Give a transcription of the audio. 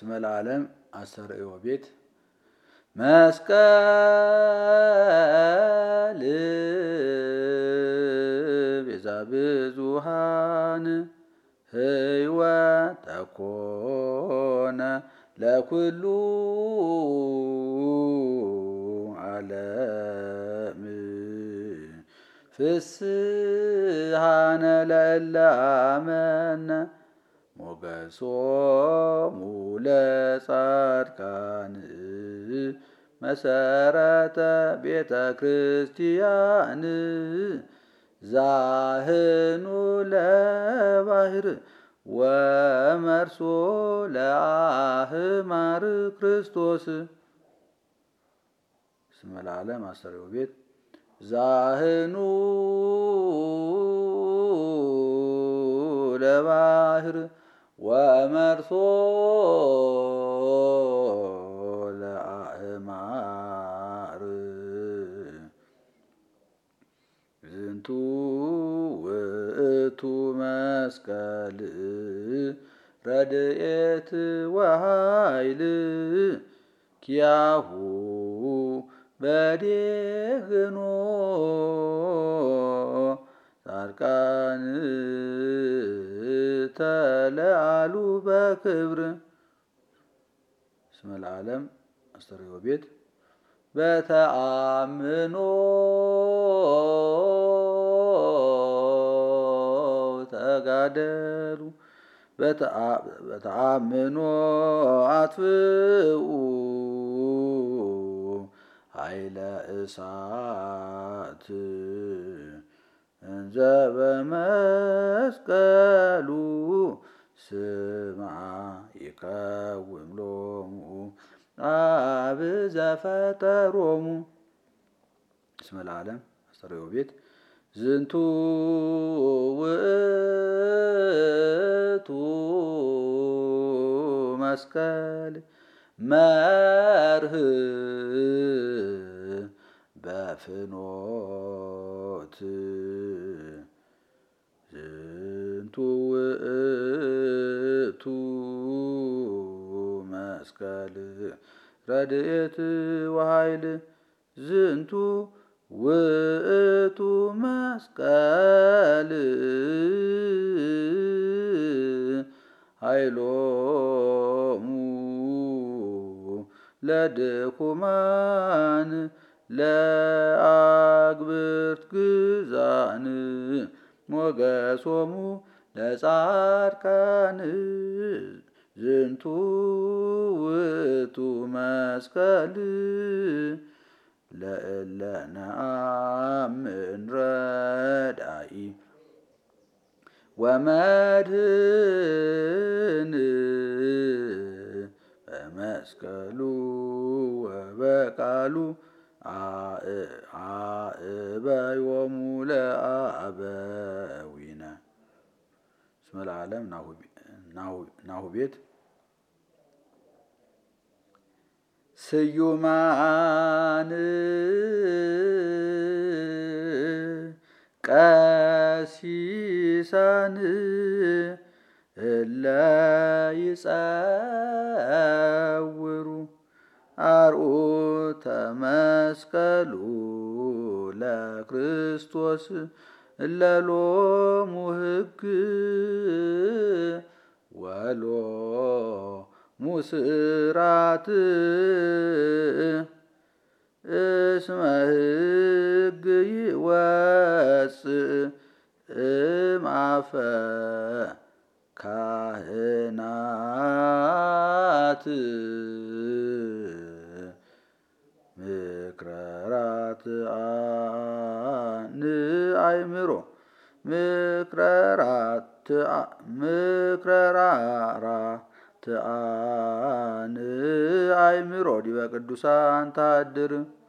እስመ ለዓለም አስተርእዮ ቤት መስቀል ቤዛ ብዙኃን ሕይወተ ኮነ ለኩሉ ዓለም ፍስሓነ ለእለ አመነ ሞገሶሙ ለጻድቃን መሰረተ ቤተ ክርስቲያን ዛህኑ ለባህር ወመርሶ ለአህማር ክርስቶስ እስመ ለዓለም አስተርእዮ ቤት ዛህኑ ለባህር ወመርሶ ለአእማር ዝንቱ ውእቱ መስቀል ረድኤት ወኃይል ኪያሁ በዴግኖ ጻድቃን ተለአሉ በክብር እስመ ለዓለም አስተርእዮ ቤት በተአምኖ ተጋደሉ በተአምኖ አጥፍኡ ኃይለ እሳት እንዘ በመስቀሉ ስምዐ ይከውም ሎሙ አብ ዘፈጠሮሙ እስመ ለዓለም አስተርእዮ ቤት ዝንቱ ውእቱ መስቀል መርህ በፍኖት ዝንቱ ውእቱ መስቀል ረድኤት ወኃይል ዝንቱ ውእቱ መስቀል ኃይሎሙ ለድኩማን ለአግብርት ግዛን ሞገሶሙ ለጻድቃን ዝንቱ ውእቱ መስቀል ለእለ ነአምን ረዳኢ ወመድህን በመስቀሉ ወበቃሉ አእበዮሙ ለአበዊነ እስመ ለዓለም ናሁ ቤት ስዩማን ቀሲሳን እለ ይጸውሩ አርዑተ መስቀሉ ለክርስቶስ እለ ሎሙ ሕግ ወሎሙ ስርዓት እስመ ሕግ ይወፅእ እምአፈ ካህናት ምክረ ራትዓን አእምሮ ምክረ ራትዓን አእምሮ ዲበ ቅዱሳን ታድር